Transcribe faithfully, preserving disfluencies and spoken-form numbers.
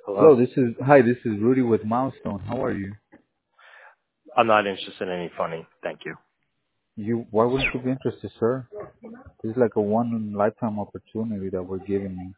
Hello. Hello, this is hi, this is Rudy with Milestone. How are you? I'm not interested in any funding. Thank you. You why wouldn't you be interested, sir? This is like a one in a lifetime opportunity that we're giving you.